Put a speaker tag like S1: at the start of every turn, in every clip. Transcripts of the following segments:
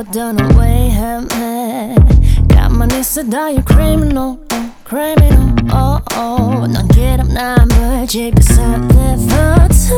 S1: 바빠도 넌 왜 헤매 가만히 있어도 you're criminal criminal 넌 기름난 물질 그 셀리버트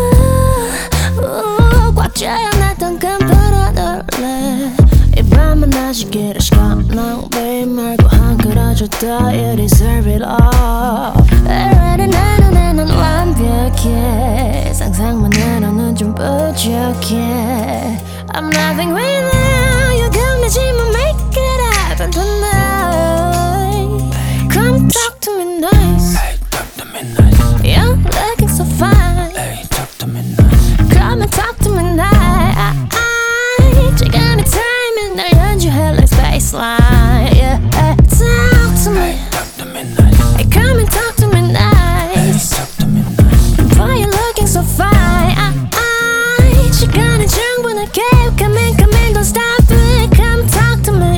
S1: 꽉 쥐어놨던 끈끌어들래 이 밤은 아쉽기를 시간 낭비 말고 한 그릇 더 You deserve it all Already 내 눈에는 완벽해 상상만 해 너는 좀 부족해 I'm nothing with you You got me 지만 make it happen tonight Come talk to me nice
S2: Hey, talk to me nice.
S1: You're looking so fine
S2: Hey, talk to me nice.
S1: Come and talk to me nice 시간의 timing 날 연주해 like baseline Yeah, talk to me
S2: Hey, talk to me nice.
S1: Hey, come and talk to me
S2: Hey,
S1: nice
S2: talk to me nice.
S1: Why you looking so fine 시간이 충분하게 Come in, don't stop it Come talk to me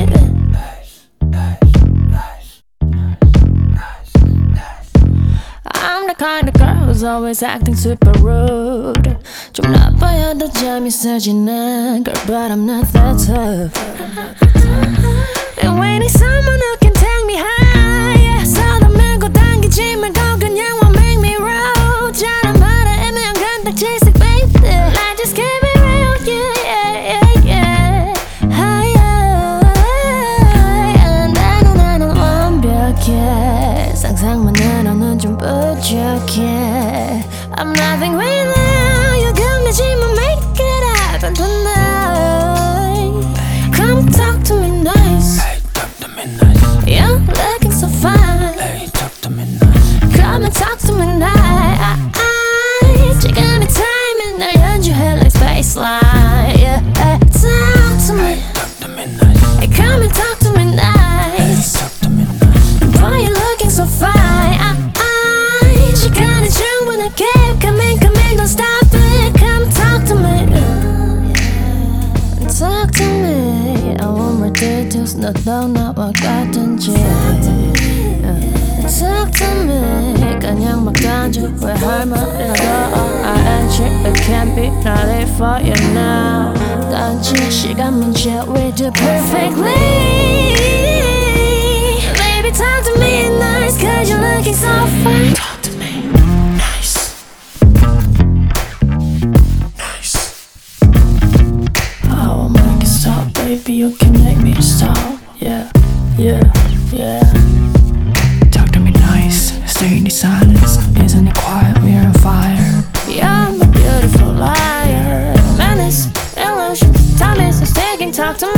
S1: I'm the kind of girl who's always acting super rude 좀 나빠야도 재밌어지는 girl But I'm not that tough And we need someone who can take me high 서로 밀고 당기지 말고 그냥 won't make me roll 저런 말에 애매한 건딱지색 baby I just keep it real yeah 내 눈에는 완벽해 상상만 해 너는 좀 부족해 I'm nothing with you You got me 지만 make it happen tonight Come talk to me nice
S2: Hey, talk to me nice.
S1: You're looking so fine
S2: Hey, talk to me nice.
S1: Come and talk to me nice 시간의 timing 날 연주해 like baseline Yeah, talk to me
S2: Hey, talk to me nice.
S1: Hey, come and talk to me
S2: Hey,
S1: nice
S2: talk to me nice.
S1: Why you looking so fine 시간이 충분하게 Come in, don't stop it Come talk to me Talk to me I want more details 너도 나와 같은지 Talk to me 그냥 막 던져 왜 할 말이라도 ING It can't be ready for you now 던져 시간 문제 We do perfectly Baby talk to me nice Cause you're looking so fine
S2: Talk to me nice. Nice.
S1: I won't make it stop, baby, you can make me stop Yeah.
S2: Talk to me nice. Stay in the silence. Isn't it quiet? We're on fire.
S1: Yeah, I'm a beautiful liar Menace, illusion, time is a sticking, talk to me